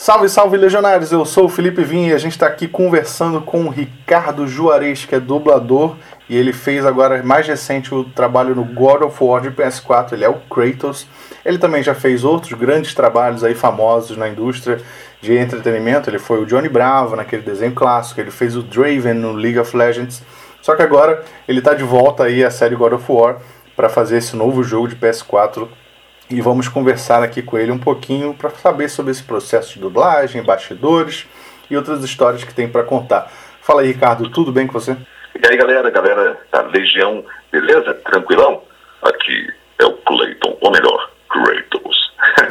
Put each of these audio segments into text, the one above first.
Salve, salve, legionários! Eu sou o Felipe Vinha e a gente está aqui conversando com o Ricardo Juarez, que é dublador, e ele fez agora, mais recente, o trabalho no God of War de PS4, ele é o Kratos. Ele também já fez outros grandes trabalhos aí famosos na indústria de entretenimento, ele foi o Johnny Bravo naquele desenho clássico, ele fez o Draven no League of Legends, só que agora ele está de volta aí à série God of War para fazer esse novo jogo de PS4. E vamos conversar aqui com ele um pouquinho para saber sobre esse processo de dublagem, bastidores e outras histórias que tem para contar. Fala aí, Ricardo, tudo bem com você? E aí, galera da Legião, beleza? Tranquilão? Aqui é o Clayton, ou melhor, Kratos.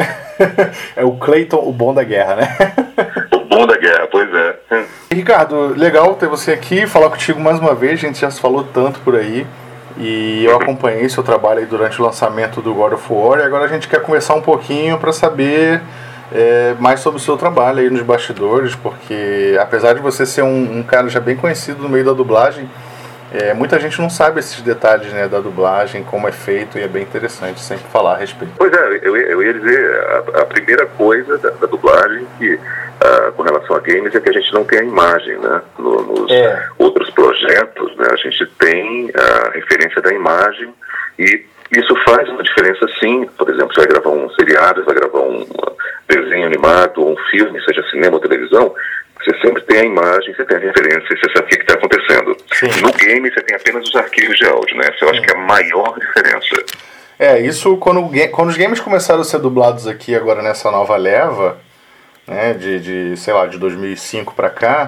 É o Clayton, o bom da guerra, né? O bom da guerra, pois é. Ricardo, legal ter você aqui, falar contigo mais uma vez, a gente já se falou tanto por aí. E eu acompanhei seu trabalho aí durante o lançamento do God of War, e agora a gente quer conversar um pouquinho para saber mais sobre o seu trabalho aí nos bastidores, porque apesar de você ser um cara já bem conhecido no meio da dublagem, muita gente não sabe esses detalhes, né, da dublagem, como é feito, e é bem interessante sempre falar a respeito. Pois é, eu ia dizer, a primeira coisa da dublagem que, com relação a games, é que a gente não tem a imagem, né? Nos outros projetos, né, a gente tem a referência da imagem, e isso faz uma diferença, sim. Por exemplo, você vai gravar um seriado, você vai gravar um desenho animado, ou um filme, seja cinema ou televisão, você sempre tem a imagem, você tem a referência, você sabe o que está acontecendo. Sim. No game, você tem apenas os arquivos de áudio, né? Essa eu acho que é a maior diferença. Isso quando os games começaram a ser dublados aqui agora nessa nova leva, né, de 2005 para cá,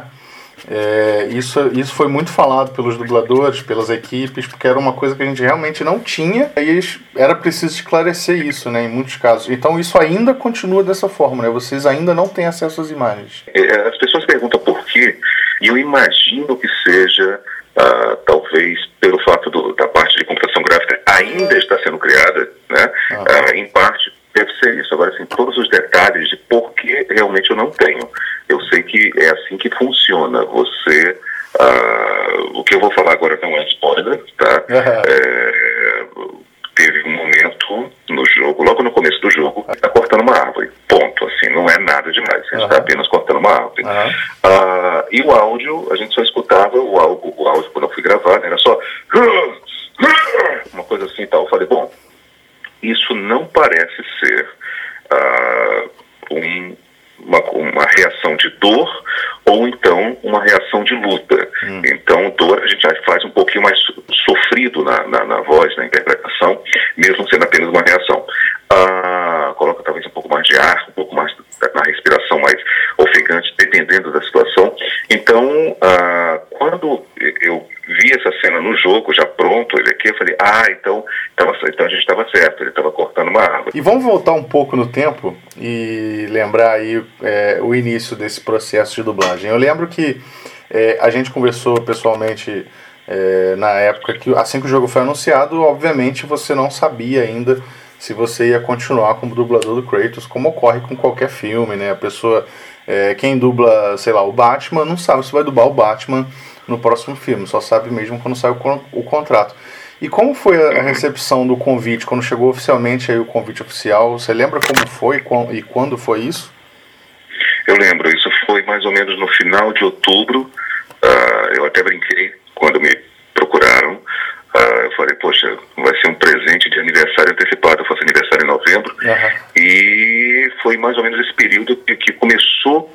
isso foi muito falado pelos dubladores, pelas equipes, porque era uma coisa que a gente realmente não tinha, e era preciso esclarecer isso, né, em muitos casos. Então isso ainda continua dessa forma, né? Vocês ainda não têm acesso às imagens. As pessoas perguntam por quê, e eu imagino que seja, talvez pelo fato da parte de computação gráfica ainda está sendo criada, né? Em parte deve ser isso. Agora, assim, todos os detalhes de por que realmente eu não tenho. Eu sei que é assim que funciona. Você, o que eu vou falar agora não é spoiler, tá? Teve um momento no jogo, logo no começo do jogo, está cortando uma árvore. Ponto. Assim, não é nada demais. A gente está apenas cortando uma árvore. E o áudio, a gente só escutava o áudio quando eu fui gravar, né? Era só uma coisa assim e tal. Eu falei, bom, isso não parece ser uma reação de dor ou então uma reação de luta. Então, dor a gente já faz um pouquinho mais sofrido na voz, na interpretação, mesmo sendo apenas uma reação. Coloca talvez um pouco mais de ar, um pouco mais na respiração mais ofegante, dependendo da situação. Então, quando eu vi essa cena no jogo, já pronto, ele aqui, eu falei, então a gente estava certo, ele estava cortando uma árvore. E vamos voltar um pouco no tempo e lembrar aí o início desse processo de dublagem. Eu lembro que a gente conversou pessoalmente na época que, assim que o jogo foi anunciado, obviamente você não sabia ainda se você ia continuar como dublador do Kratos, como ocorre com qualquer filme, né? A pessoa, quem dubla, sei lá, o Batman, não sabe se vai dublar o Batman no próximo filme, só sabe mesmo quando sai o contrato. E como foi a recepção do convite, quando chegou oficialmente aí o convite oficial? Você lembra como foi e quando foi isso? Eu lembro, isso foi mais ou menos no final de outubro. Eu até brinquei quando me procuraram. Eu falei, poxa, vai ser um presente de aniversário antecipado. Eu faço aniversário em novembro. E foi mais ou menos esse período que começou,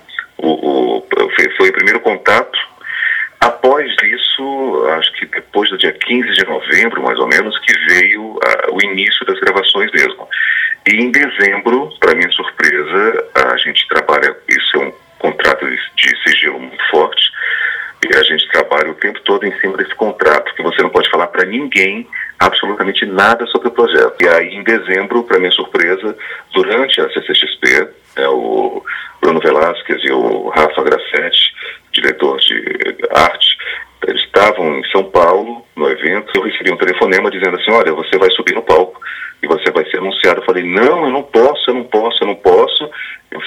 foi o primeiro contato. Após isso, acho que depois do dia 15 de novembro, mais ou menos, que veio o início das gravações mesmo. E em dezembro, para minha surpresa, a gente trabalha, isso é um contrato de sigilo muito forte, e a gente trabalha o tempo todo em cima desse contrato, que você não pode falar para ninguém absolutamente nada sobre o projeto. E aí, em dezembro, para minha surpresa, durante a CCXP, o Bruno Velasquez e o Rafa Grassetti, diretor de arte, eles estavam em São Paulo, no evento. Eu recebi um telefonema dizendo assim, olha, você vai subir no palco e você vai ser anunciado. Eu falei, não, eu não posso. Eu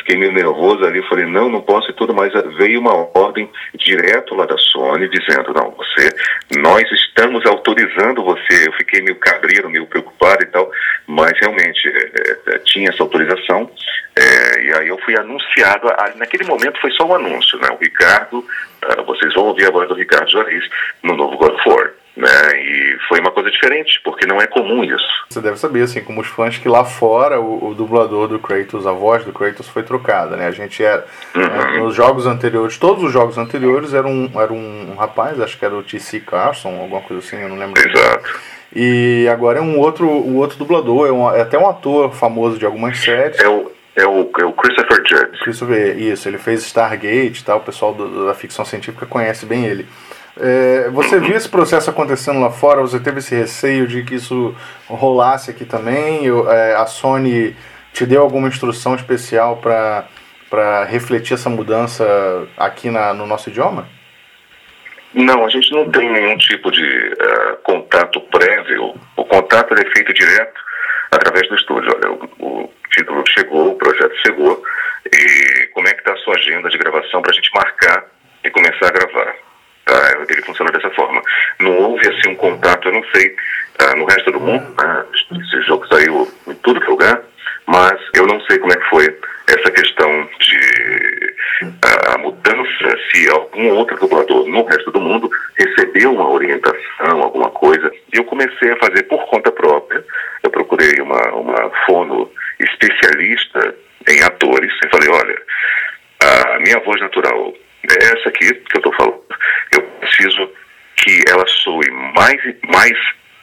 fiquei meio nervoso ali, falei, não posso e tudo, mas veio uma ordem direto lá da Sony, dizendo, não, nós estamos autorizando você. Eu fiquei meio cabreiro, meio preocupado e tal, mas realmente tinha essa autorização, e aí eu fui anunciado, naquele momento foi só um anúncio, né? O Ricardo, vocês vão ouvir a voz do Ricardo Juarez no novo God of War. Né? E foi uma coisa diferente, porque não é comum isso. Você deve saber, assim, como os fãs, que lá fora o dublador do Kratos, a voz do Kratos foi trocada, né? A gente nos jogos anteriores, todos os jogos anteriores era um rapaz, acho que era o T.C. Carson, alguma coisa assim, eu não lembro. Exato. E agora é um outro dublador, é até um ator famoso de algumas séries. É o Christopher Judge. Christopher, isso, ele fez Stargate e tal, o pessoal da ficção científica conhece bem ele. Você viu esse processo acontecendo lá fora? Você teve esse receio de que isso rolasse aqui também? A Sony te deu alguma instrução especial para refletir essa mudança aqui no nosso idioma? Não, a gente não tem nenhum tipo de contato prévio. O contato é feito direto através do estúdio. Olha, o título chegou, o projeto chegou, e como é que está a sua agenda de gravação para a gente marcar e começar a gravar? Ele funciona dessa forma. Não houve assim um contato, eu não sei, no resto do mundo, né? Esse jogo saiu em tudo que é lugar, mas eu não sei como é que foi essa questão de a mudança, se algum outro dublador no resto do mundo recebeu uma orientação, alguma coisa. E eu comecei a fazer por conta própria. Eu procurei uma fono especialista em atores e falei, olha, a minha voz natural é essa aqui que eu estou falando. Eu preciso que ela soe mais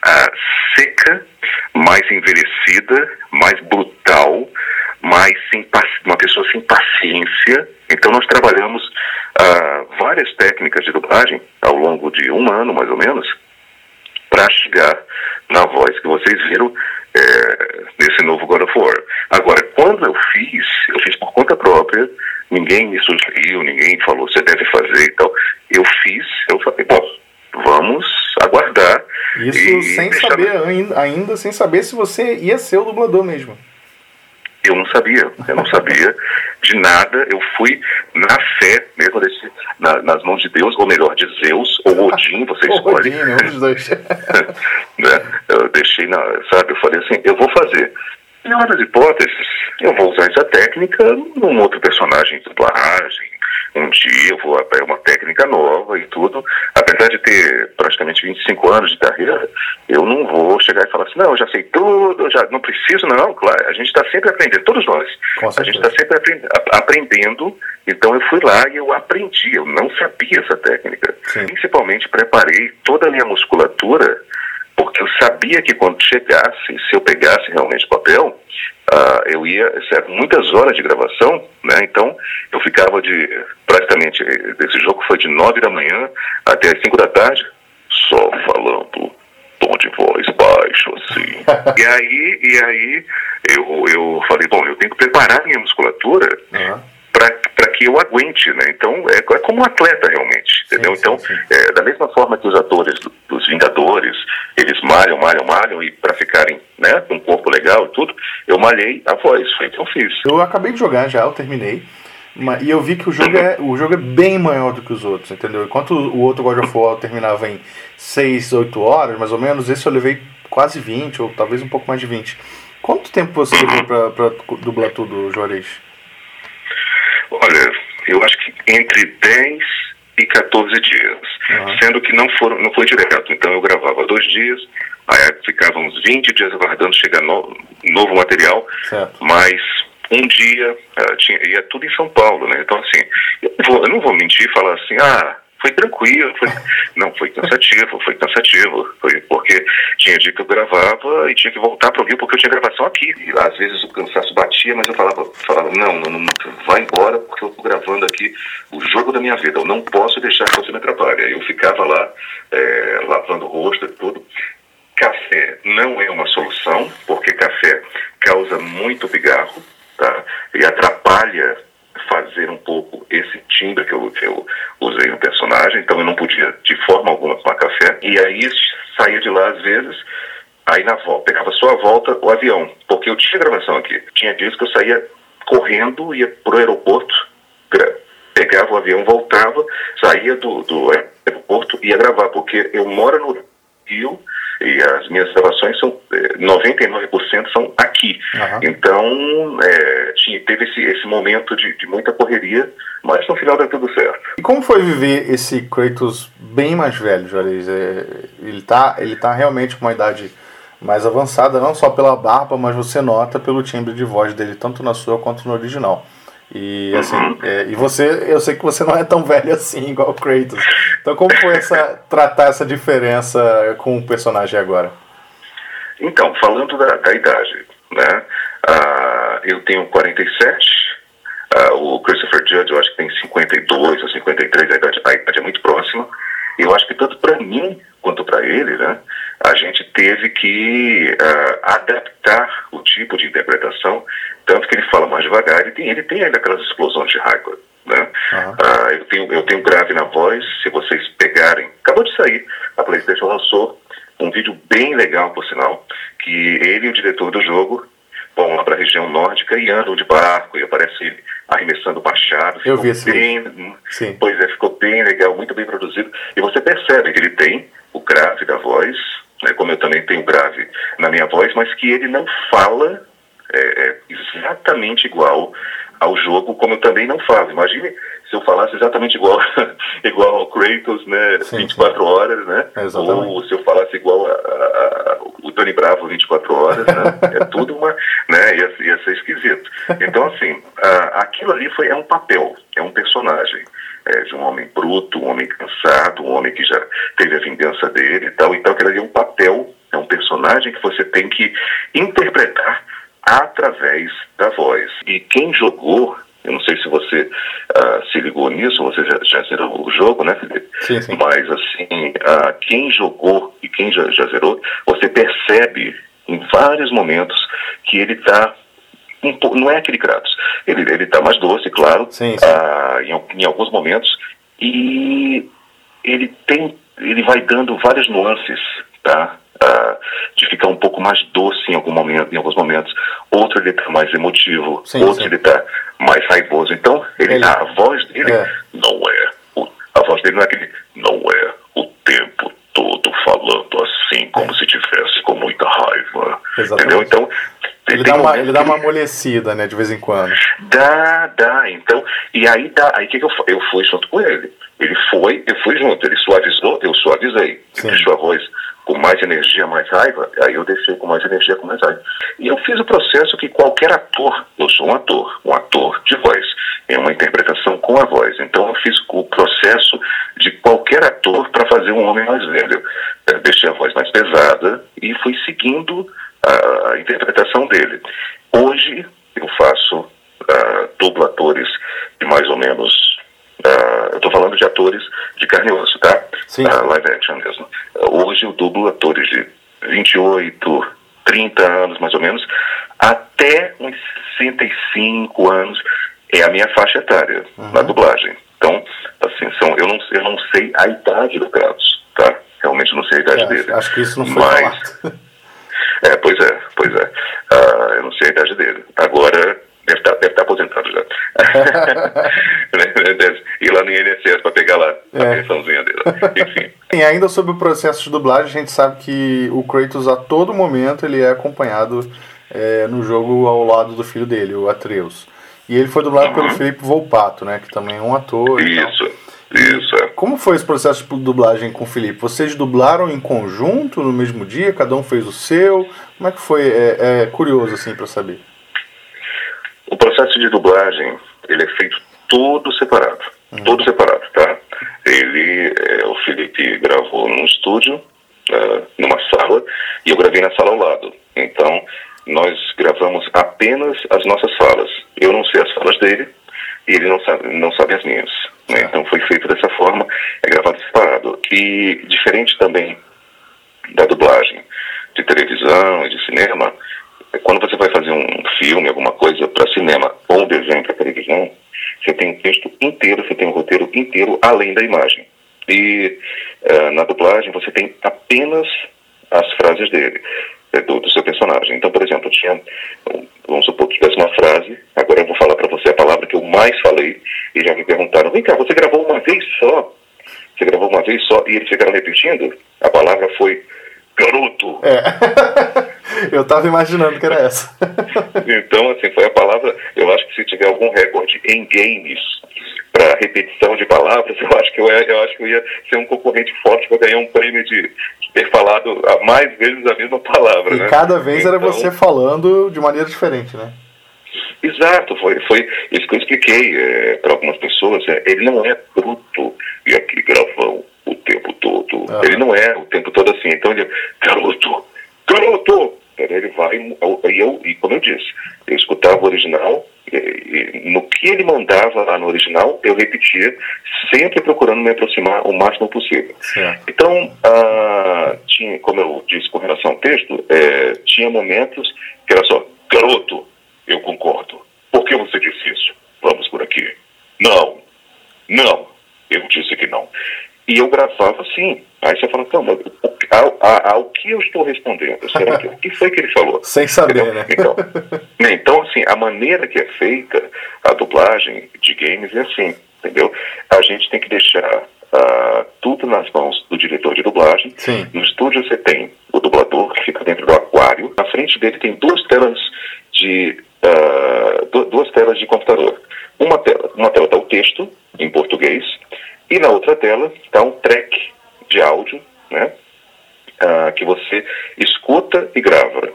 seca, mais envelhecida, mais brutal, uma pessoa sem paciência. Então nós trabalhamos várias técnicas de dublagem ao longo de um ano, mais ou menos, para chegar na voz que vocês viram nesse novo God of War. Agora, quando eu fiz por conta própria, ninguém me sugeriu, ninguém falou, você deve fazer e tal. Eu falei, bom, vamos aguardar. Isso sem saber, ainda sem saber se você ia ser o dublador mesmo. Eu não sabia de nada. Eu fui na fé, mesmo nas mãos de Deus, ou melhor, de Zeus, ou Odin, você escolhe. Odin, um dos dois. Né? Eu deixei, eu falei assim, eu vou fazer. Em outras hipóteses, eu vou usar essa técnica num outro personagem de dublagem. Um dia eu vou aprender uma técnica nova e tudo. Apesar de ter praticamente 25 anos de carreira, eu não vou chegar e falar assim, não, eu já sei tudo, já não preciso, não. Claro, a gente está sempre aprendendo, todos nós. A gente está sempre aprendendo. Então eu fui lá e eu aprendi, eu não sabia essa técnica. Sim. Principalmente preparei toda a minha musculatura, porque eu sabia que quando chegasse, se eu pegasse realmente o papel, eu ia, muitas horas de gravação, né? Então eu ficava praticamente, esse jogo foi de 9 da manhã até as 5 da tarde, só falando tom de voz baixo, assim. e aí eu falei, bom, eu tenho que preparar minha musculatura para que eu aguente, né? Então é como um atleta realmente, entendeu? Sim, então, sim. Da mesma forma que os atores dos Vingadores, eles malham e para ficarem, né, com um corpo legal e tudo, eu malhei a voz, foi o que eu fiz. Eu acabei de jogar já, eu terminei, e eu vi que o jogo é bem maior do que os outros, entendeu? Enquanto o outro God of War terminava em 6, 8 horas, mais ou menos, esse eu levei quase 20, ou talvez um pouco mais de 20. Quanto tempo você levou para dublar tudo, Juarez? Olha, eu acho que entre 10 e 14 dias, sendo que não foi direto. Então eu gravava 2 dias, aí ficava uns 20 dias aguardando chegar novo material, certo. Mas um dia ia tudo em São Paulo, né? Então assim, eu não vou mentir e falar assim, foi tranquilo, foi cansativo, foi porque tinha dia que eu gravava e tinha que voltar para o Rio porque eu tinha gravação aqui. E às vezes o cansaço batia, mas eu falava não, vai embora porque eu estou gravando aqui o jogo da minha vida, eu não posso deixar que você me atrapalhe. Eu ficava lá, lavando o rosto e tudo. Café não é uma solução, porque café causa muito pigarro, tá? E atrapalha fazer um pouco esse timbre que eu usei no personagem, então eu não podia de forma alguma tomar café, e aí saía de lá às vezes, aí na volta, pegava só a volta o avião, porque eu tinha gravação aqui, tinha dias que eu saía correndo, ia pro aeroporto, pegava o avião, voltava, saía do aeroporto e ia gravar, porque eu moro no Rio e as minhas gravações são 99% são aqui. Então teve esse momento de muita correria, mas no final deu tudo certo. E como foi viver esse Kratos bem mais velho, Juarez? Ele tá realmente com uma idade mais avançada, não só pela barba, mas você nota pelo timbre de voz dele, tanto na sua quanto no original. E assim, e você, eu sei que você não é tão velho assim, igual o Kratos. Então como foi tratar essa diferença com o personagem agora? Então, falando da idade, né? Eu tenho 47, o Christopher Judge eu acho que tem 52 ou 53, a idade é muito próxima. E eu acho que tanto para mim quanto para ele, né, a gente teve que adaptar o tipo de interpretação, tanto que ele fala mais devagar, ele tem ainda aquelas explosões de raiva, né? Eu tenho grave na voz, se vocês pegarem, acabou de sair, a PlayStation lançou um vídeo bem legal, por sinal, que ele e o diretor do jogo vão lá para a região nórdica e andam de barco, e aparece ele arremessando machado. Eu vi esse Sim. Pois é, ficou bem legal, muito bem produzido. E você percebe que ele tem o grave da voz, né, como eu também tenho grave na minha voz, mas que ele não fala exatamente igual ao jogo, como eu também não falo. Imagine se eu falasse exatamente igual ao Kratos, né, 24 horas, né? Exatamente. Ou se eu falasse igual o Tony Bravo 24 horas, né? É tudo né, ia ser esquisito. Então, assim, aquilo ali é um papel, é um personagem. De um homem bruto, um homem cansado, um homem que já teve a vingança dele e tal. Então, aquilo ali é um papel, é um personagem que você tem que interpretar através da voz. E quem jogou, eu não sei se você se ligou nisso, você já zerou o jogo, né, Felipe? Sim. Mas, assim, quem jogou e quem já zerou, você percebe em vários momentos que ele está... não é aquele Kratos. Ele está mais doce, claro, Sim. Em alguns momentos, e ele vai dando várias nuances, tá? De ficar um pouco mais doce em alguns momentos. Outro ele está mais emotivo, outro ele está mais raivoso. Então, a voz dele a voz dele não é aquele, não é o tempo todo falando assim, como se tivesse com muita raiva. Exatamente. Entendeu? Então, ele dá uma amolecida, né, de vez em quando. Dá, então, e aí que eu fui junto com ele. Eu fui junto, ele suavizou, eu suavizei. Ele deixou a voz com mais energia, mais raiva, aí eu deixei com mais energia, com mais raiva. E eu fiz o processo que qualquer ator, eu sou um ator de voz, é uma interpretação com a voz. Então eu fiz o processo de qualquer ator para fazer um homem mais velho. Eu deixei a voz mais pesada e fui seguindo a interpretação dele. Hoje eu faço dublo atores de mais ou menos, eu estou falando de atores de carne e osso, tá? Live action mesmo. Hoje eu dublo atores de 28, 30 anos mais ou menos, até uns 65 anos é a minha faixa etária na dublagem. Então, assim, eu não sei a idade do Kratos, tá? Realmente não sei a idade dele. Acho que isso não foi falado. Pois é. Eu não sei a idade dele. Agora, deve estar aposentado já. Deve ir lá no INSS para pegar lá a pensãozinha dele. Enfim. E ainda sobre o processo de dublagem, a gente sabe que o Kratos, a todo momento, ele é acompanhado no jogo ao lado do filho dele, o Atreus. E ele foi dublado pelo Felipe Volpato, né, que também é um ator. Isso. Como foi esse processo de dublagem com o Felipe? Vocês dublaram em conjunto no mesmo dia? Cada um fez o seu? Como é que foi? É curioso, assim, para saber. O processo de dublagem, ele é feito todo separado. Todo separado, tá? O Felipe gravou num estúdio, numa sala, e eu gravei na sala ao lado. Então, nós gravamos apenas as nossas falas. Eu não sei as falas dele, e ele não sabe as minhas. Né? Então foi feito dessa forma, é gravado separado. E diferente também da dublagem de televisão e de cinema, quando você vai fazer um filme, alguma coisa para cinema ou um desenho para televisão, você tem um texto inteiro, você tem um roteiro inteiro além da imagem. E na dublagem você tem apenas as frases dele. do seu personagem. Então, por exemplo, vamos supor que tivesse uma frase, agora eu vou falar para você a palavra que eu mais falei, e já me perguntaram, vem cá, você gravou uma vez só? Você gravou uma vez só e eles ficaram repetindo? A palavra foi garoto. Eu tava imaginando que era essa. Então, assim, foi a palavra. Eu acho que se tiver algum recorde em games para repetição de palavras, eu acho que eu ia ser um concorrente forte para ganhar um prêmio de ter falado mais vezes a mesma palavra. E né? cada vez era você falando de maneira diferente, né? Exato, foi isso que eu expliquei para algumas pessoas. Ele não é bruto e aqui gravão o tempo todo. Ele não é o tempo todo assim. Então ele, garoto! Ele vai, e como eu disse, eu escutava o original, e no que ele mandava lá no original, eu repetia, sempre procurando me aproximar o máximo possível. Certo. Então, tinha, como eu disse com relação ao texto, tinha momentos que era só, garoto, eu concordo. Por que você disse isso? Vamos por aqui. Não, eu disse que não. E eu gravava assim. Aí você fala, então, ao que eu estou respondendo? Será o que foi que ele falou? Sem saber, né? Então, assim, a maneira que é feita a dublagem de games é assim, entendeu? A gente tem que deixar tudo nas mãos do diretor de dublagem. Sim. No estúdio você tem o dublador que fica dentro do aquário. Na frente dele tem duas telas de computador. Uma tela está o texto em português e na outra tela está um track de áudio, né? Que você escuta e grava.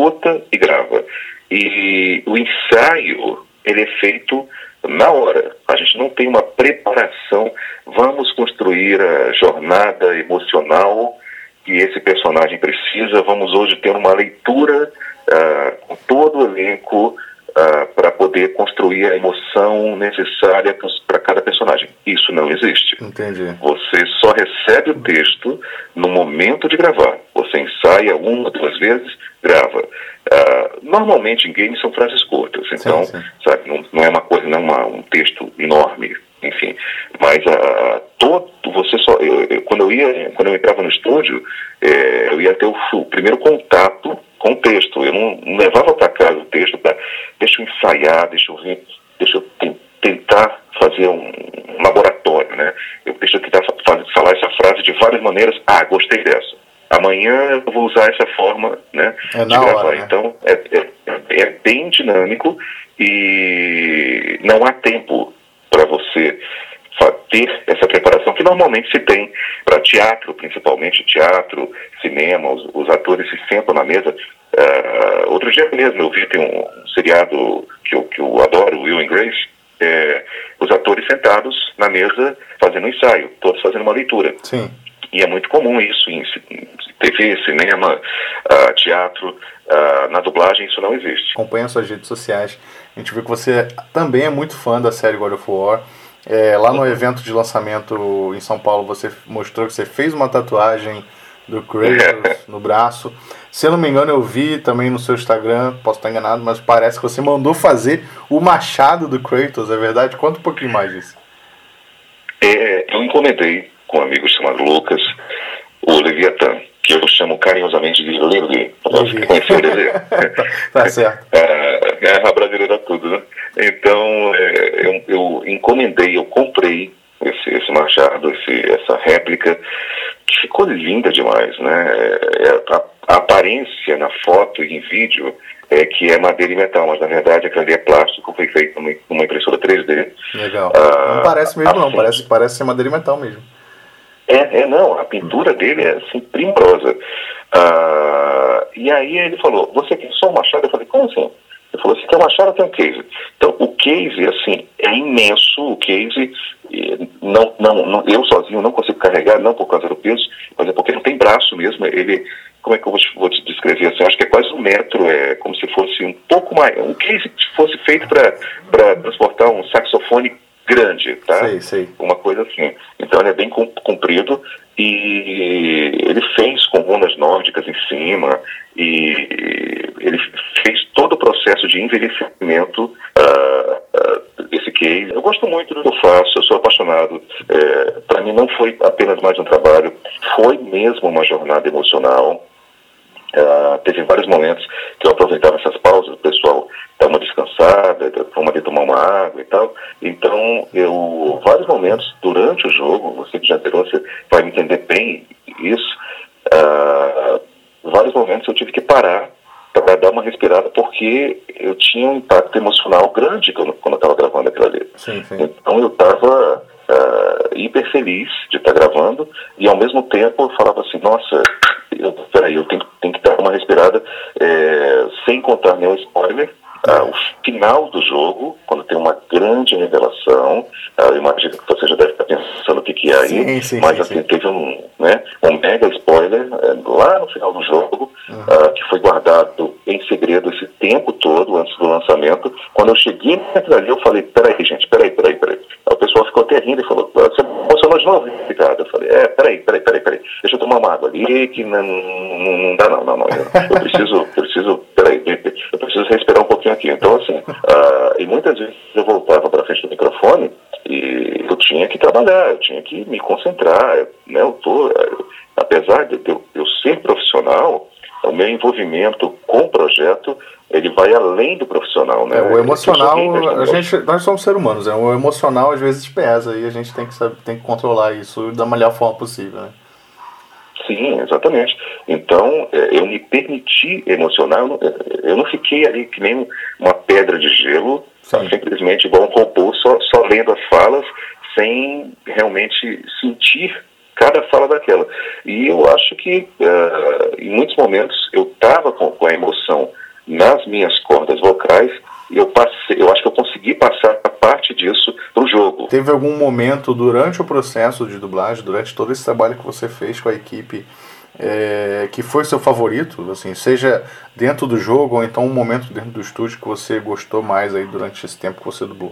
E o ensaio, ele é feito na hora. A gente não tem uma preparação. Vamos construir a jornada emocional que esse personagem precisa. Vamos hoje ter uma leitura com todo o elenco para poder construir a emoção necessária para cada personagem. Isso não existe. Entendi. Você só recebe o texto no momento de gravar. Você ensaia 1 ou 2 vezes, grava. Normalmente em games são frases curtas, então, sim. sabe, não é uma coisa, não é um texto enorme, enfim. Mas quando eu entrava no estúdio, eu ia ter o primeiro contato com o texto. Eu não levava para casa o texto, deixa eu ensaiar, deixa eu ver, deixa eu tentar fazer um laboratório, né? Deixa eu tentar falar essa frase de várias maneiras. Gostei dessa. Amanhã eu vou usar essa forma, né, de gravar. Hora, né? Então, é bem dinâmico e não há tempo para você ter essa preparação que normalmente se tem para teatro, principalmente teatro, cinema, os atores se sentam na mesa. Outro dia mesmo eu vi, tem um seriado que eu adoro, Will and Grace, os atores sentados na mesa fazendo um ensaio, todos fazendo uma leitura. Sim. E é muito comum isso em TV, cinema, teatro. Na dublagem isso não existe. Acompanha suas redes sociais. A gente viu que você também é muito fã da série God of War. Lá no evento de lançamento em São Paulo, você mostrou que você fez uma tatuagem do Kratos no braço. Se eu não me engano, eu vi também no seu Instagram, posso estar enganado, mas parece que você mandou fazer o machado do Kratos, é verdade? Conta um pouquinho mais disso. Eu encomendei com um amigo chamado Lucas, o Leviathan, que eu chamo carinhosamente de Levi. Você conheceu o Levi? Tá certo. A brasileira tudo, né? Então, eu encomendei, eu comprei esse machado, essa réplica, que ficou linda demais, né? A aparência na foto e em vídeo é que é madeira e metal, mas na verdade aquilo ali é plástico, foi feito numa impressora 3D. Legal. Não parece mesmo não, parece ser madeira e metal mesmo. Não, a pintura dele é assim, primorosa. E aí ele falou, você quer só um machado? Eu falei, como assim? Ele falou, você quer um machado, tem um case. Então, o case, assim, é imenso. O case, eu sozinho não consigo carregar, não por causa do peso, mas é porque não tem braço mesmo. Ele, como é que eu vou te descrever assim? Acho que é quase 1 metro, é como se fosse um pouco mais, um case que fosse feito para transportar um saxofone grande, tá? Sei. Uma coisa assim. Então ele é bem comprido e ele fez com runas nórdicas em cima e ele fez todo o processo de envelhecimento desse case. Eu gosto muito do que eu faço, eu sou apaixonado. Para mim não foi apenas mais um trabalho, foi mesmo uma jornada emocional. Teve vários momentos que eu aproveitava essas pausas, o pessoal dá uma descansada, vamos ali tomar uma água e tal. Então, vários momentos durante o jogo, você que já entrou, você vai entender bem isso, vários momentos eu tive que parar para dar uma respirada, porque eu tinha um impacto emocional grande quando eu estava gravando aquilo ali. Sim. Então eu estava hiper feliz de estar gravando, e ao mesmo tempo eu falava assim, nossa, peraí, eu tenho que dar uma respirada, sem contar nenhum spoiler. O final do jogo, quando tem uma grande revelação, eu imagino que você já deve estar pensando o que é aí, mas assim, teve um mega spoiler lá no final do jogo, que foi guardado em segredo esse tempo todo antes do lançamento. Quando eu cheguei ali, eu falei, peraí, gente, peraí. Aí o pessoal ficou até rindo e falou, você emocionou de novo, Ricardo? Eu falei, peraí, deixa eu tomar uma água ali, que não dá não. Eu preciso, peraí, eu preciso respirar um pouquinho aqui. Então, assim, e muitas vezes eu voltava para frente do microfone e eu tinha que trabalhar, eu tinha que me concentrar, né? Apesar de eu ser profissional, o meu envolvimento com o projeto, ele vai além do profissional, né? O emocional, nós somos seres humanos, o emocional às vezes pesa e a gente tem que controlar isso da melhor forma possível, né? Sim, exatamente. Então, eu me permiti emocionar, eu não fiquei ali que nem uma pedra de gelo, simplesmente igual um robô, só lendo as falas, sem realmente sentir cada fala daquela. E eu acho que, em muitos momentos, eu estava com a emoção nas minhas cordas vocais, e eu acho que eu consegui passar a parte disso pro jogo. Teve algum momento durante o processo de dublagem, durante todo esse trabalho que você fez com a equipe, que foi seu favorito, assim, seja dentro do jogo ou então um momento dentro do estúdio que você gostou mais aí durante esse tempo que você dublou?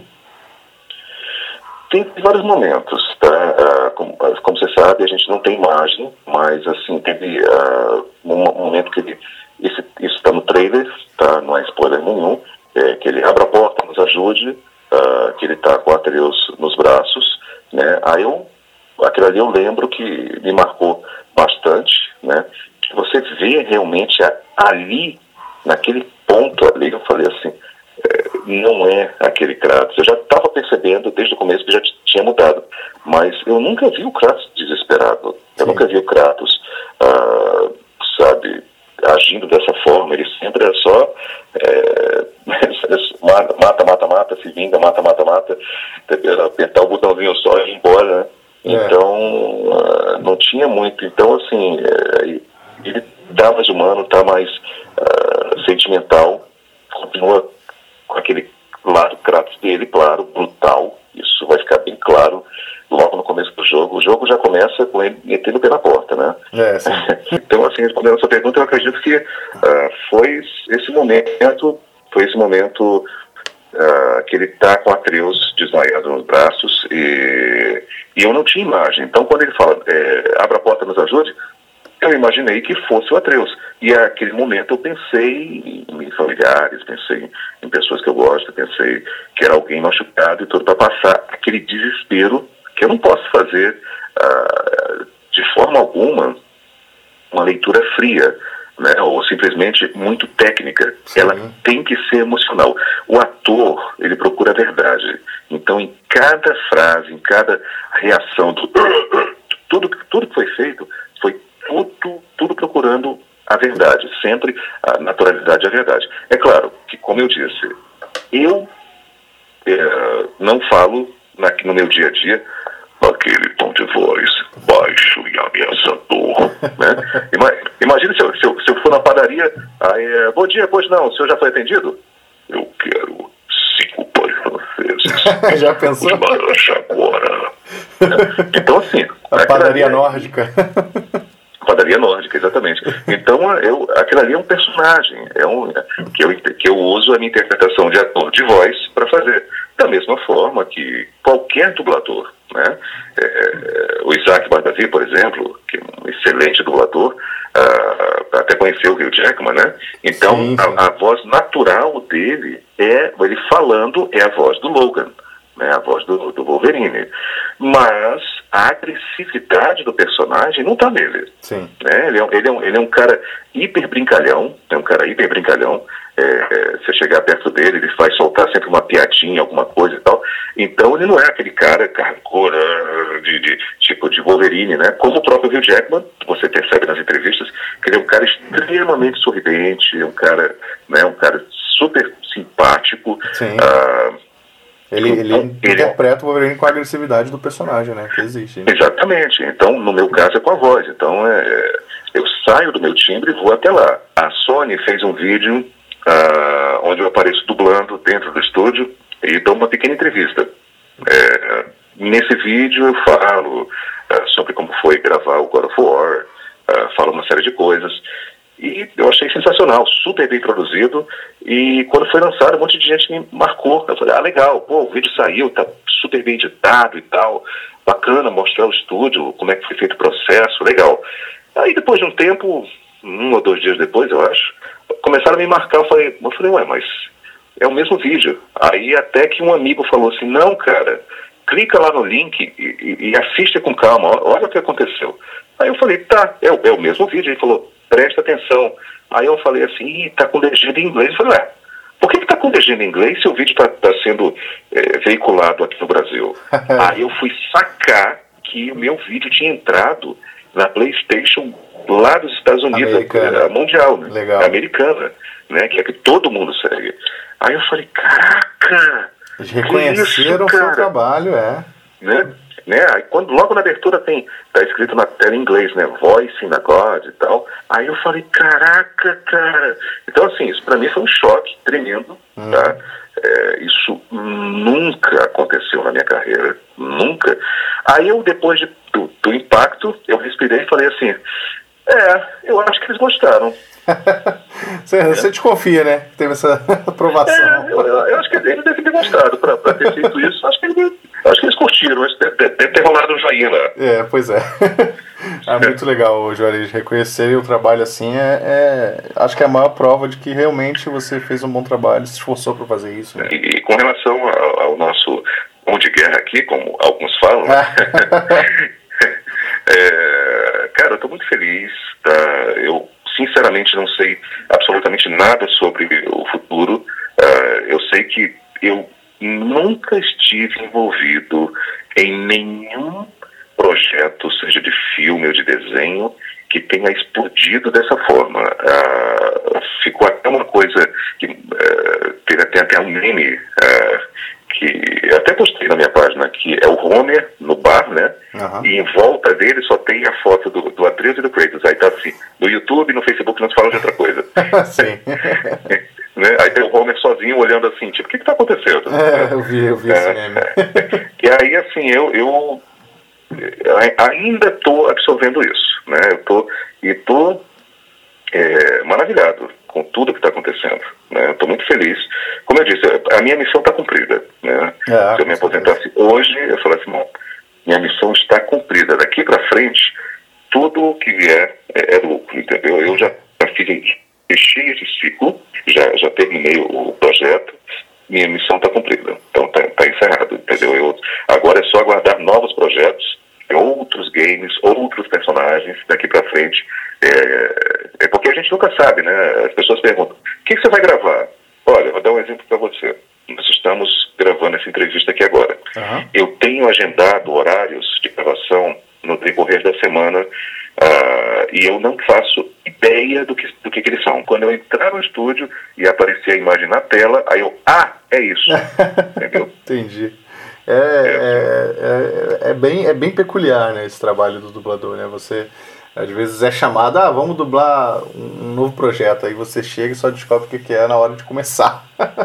Tem vários momentos, tá? Como você sabe, a gente não tem imagem, mas assim, teve um momento que isso está no trailer, tá? Não é spoiler nenhum, que ele abre a porta, nos ajude, que ele está com a Atreus nos braços, né? Aquilo ali eu lembro que me marcou bastante, né? Que você vê realmente ali, naquele ponto ali, eu falei assim, não é aquele Kratos. Eu já estava percebendo desde o começo que já tinha mudado, mas eu nunca vi o Kratos desesperado. Eu nunca vi o Kratos, agindo dessa forma. Ele sempre é só mata, se vinga, mata, apertar o botãozinho só e ir embora, né? Então, não tinha muito. Então, assim, ele tá mais humano, tá mais sentimental, continua com aquele lado Kratos dele, claro, brutal. Isso vai ficar bem claro logo no começo do jogo. O jogo já começa com ele metendo pela porta, né? Então, assim, respondendo a sua pergunta, eu acredito que foi esse momento que ele está com Atreus desmaiado nos braços e eu não tinha imagem. Então, quando ele fala, abra a porta, nos ajude, eu imaginei que fosse o Atreus. E naquele momento eu pensei em familiares, pensei em pessoas que eu gosto, pensei que era alguém machucado e tudo, para passar aquele desespero que eu não posso fazer de forma alguma uma leitura fria, né, ou simplesmente muito técnica. Sim. Ela tem que ser emocional. O ator, ele procura a verdade. Então, em cada frase, em cada reação, tudo que foi feito, foi tudo procurando a verdade, sempre a naturalidade e a verdade. É claro que, como eu disse, eu não falo no meu dia a dia aquele tom de voz baixo e ameaçador, né? Imagina se eu for na padaria, bom dia, pois não, o senhor já foi atendido? Eu quero 5 pães franceses. Já pensou? De laranja agora. Então, assim... A padaria nórdica. Padaria nórdica, exatamente. Então, aquilo ali é um personagem, que eu uso a minha interpretação de ator de voz para fazer. Da mesma forma que qualquer dublador, né? O Isaac Bardavi, por exemplo, que é um excelente dublador, até conheceu o Hugh Jackman, né? Então, sim. A voz natural dele, ele falando, é a voz do Logan, né? A voz do Wolverine. Mas a agressividade do personagem não tá nele. Sim. Né? Ele é um cara hiper brincalhão, você chegar perto dele, ele vai soltar sempre uma piadinha, alguma coisa e tal. Então ele não é aquele cara carcora tipo de Wolverine, né? Como o próprio Hugh Jackman, você percebe nas entrevistas, que ele é um cara extremamente sorridente, um cara super simpático. Sim. Ele interpreta o Wolverine com a agressividade do personagem, né? Que existe. Né? Exatamente. Então, no meu caso, é com a voz. Então, eu saio do meu timbre e vou até lá. A Sony fez um vídeo onde eu apareço dublando dentro do estúdio e dou uma pequena entrevista. Nesse vídeo eu falo sobre como foi gravar o God of War, falo uma série de coisas. E eu achei sensacional, super bem produzido. E quando foi lançado, um monte de gente me marcou. Eu falei, legal, o vídeo saiu, tá super bem editado e tal. Bacana mostrar o estúdio, como é que foi feito o processo, legal. Aí depois de um tempo, 1 ou 2 dias depois, eu acho, começaram a me marcar. Eu falei, ué, mas é o mesmo vídeo. Aí até que um amigo falou assim, não, cara, clica lá no link e assiste com calma, olha o que aconteceu. Aí eu falei, tá, é o mesmo vídeo. Ele falou, presta atenção. Aí eu falei assim, tá com legenda em inglês. Eu falei, por que tá com legenda em inglês se o vídeo tá sendo veiculado aqui no Brasil? Aí eu fui sacar que o meu vídeo tinha entrado na PlayStation lá dos Estados Unidos, a mundial, né? Legal. Americana, né? Que é que todo mundo segue. Aí eu falei, caraca! Eles reconheceram o seu trabalho, Né? Aí logo na abertura tá escrito na tela em inglês, né? Voice in the God e tal. Aí eu falei, caraca, cara. Então, assim, isso pra mim foi um choque tremendo, tá? Isso nunca aconteceu na minha carreira. Nunca. Aí eu, depois do impacto, eu respirei e falei assim, eu acho que eles gostaram. Você desconfia, né? Teve essa aprovação. Eu acho que eles devem ter gostado pra ter feito isso. Acho que eles curtiram. Deve ter rolado um joinha lá. Pois é. Muito legal, Juarez. Reconhecerem o trabalho assim acho que é a maior prova de que realmente você fez um bom trabalho, se esforçou para fazer isso. Né? E com relação ao nosso bom de guerra aqui, como alguns falam, cara, eu tô muito feliz. Tá? Eu sinceramente não sei absolutamente nada sobre o futuro. Eu sei que eu nunca estive envolvido em nenhum projeto, seja de filme ou de desenho, que tenha explodido dessa forma. Ficou até uma coisa que tem até um meme que até postei na minha página, que é o Homer no bar, né? Uhum. E em volta dele só tem a foto do Atreus e do Kratos. Aí tá assim, no YouTube e no Facebook não se fala de outra coisa. Sim. Né? Aí tem o Homer sozinho olhando assim, tipo, o que tá acontecendo? Eu vi esse meme. E aí, assim, eu ainda estou absorvendo isso, né? Eu tô maravilhado com tudo que está acontecendo, né? Estou muito feliz. Como eu disse, a minha missão está cumprida, né? Se eu me aposentasse hoje, eu falasse, bom, minha missão está cumprida. Daqui para frente, tudo que vier é lucro, entendeu? Eu já fechei esse ciclo, já terminei o projeto, minha missão está cumprida. Então tá encerrado, entendeu? Agora é só aguardar novos projetos, outros games, outros personagens daqui para frente. Porque a gente nunca sabe, né? As pessoas perguntam, o que você vai gravar? Olha, vou dar um exemplo para você. Nós estamos gravando essa entrevista aqui agora. Uhum. Eu tenho agendado horários de gravação no decorrer da semana e eu não faço ideia do que eles são. Quando eu entrar no estúdio e aparecer a imagem na tela, aí é isso. Entendeu? Entendi. É bem peculiar, né, esse trabalho do dublador, né? Você às vezes é chamado, vamos dublar um novo projeto, aí você chega e só descobre o que é na hora de começar.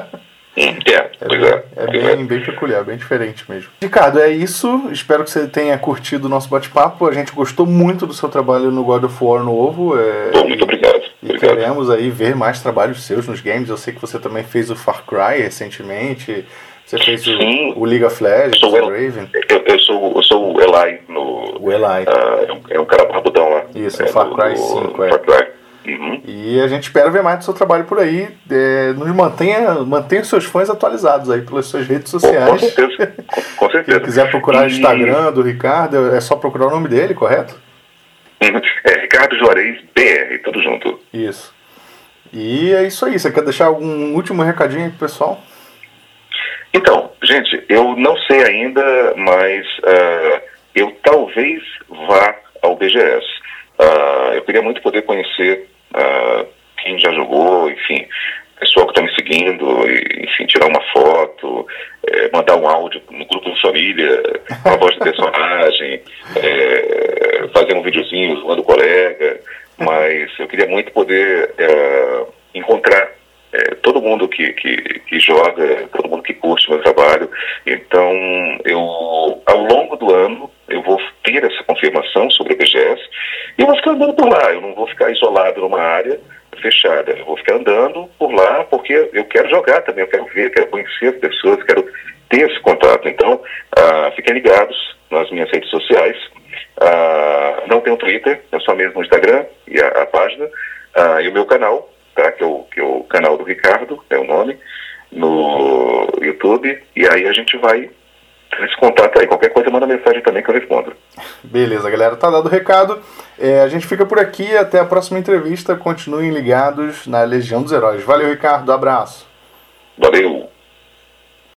Bem peculiar, bem diferente mesmo. Ricardo, é isso. Espero que você tenha curtido o nosso bate-papo. A gente gostou muito do seu trabalho no God of War novo. Muito obrigado. E queremos aí ver mais trabalhos seus nos games. Eu sei que você também fez o Far Cry recentemente. Você fez o League of Legends, o Raven. Eu sou o Eli no... O Eli. É um cara barbudão lá. Isso, o Far Cry 5. Far Cry. E a gente espera ver mais do seu trabalho por aí. Nos mantenha seus fãs atualizados aí pelas suas redes sociais. Com certeza. Com certeza. Quem quiser procurar o Instagram do Ricardo, é só procurar o nome dele, correto? Ricardo Juarez BR, tudo junto. Isso. E é isso aí. Você quer deixar algum último recadinho aí pro pessoal? Então, gente, eu não sei ainda, mas eu talvez vá ao BGS. Eu queria muito poder conhecer quem já jogou, enfim, pessoal que está me seguindo, enfim, tirar uma foto, mandar um áudio no grupo de família, com a voz do personagem, fazer um videozinho zoando o colega, mas eu queria muito poder encontrar todo mundo que joga, todo mundo que curte meu trabalho. Então, ao longo do ano, eu vou ter essa confirmação sobre o BGS e eu vou ficar andando por lá. Eu não vou ficar isolado numa área fechada. Eu vou ficar andando por lá porque eu quero jogar também, eu quero ver, quero conhecer as pessoas, quero ter esse contato. Então, fiquem ligados nas minhas redes sociais. Não tenho Twitter, é só mesmo o Instagram e a página, e o meu canal, tá? que é o canal do Ricardo, é o nome, no YouTube, e aí a gente vai ter esse contato aí. Qualquer coisa manda mensagem também que eu respondo. Beleza, galera, tá dado o recado. A gente fica por aqui, até a próxima entrevista. Continuem ligados na Legião dos Heróis. Valeu, Ricardo, abraço. Valeu.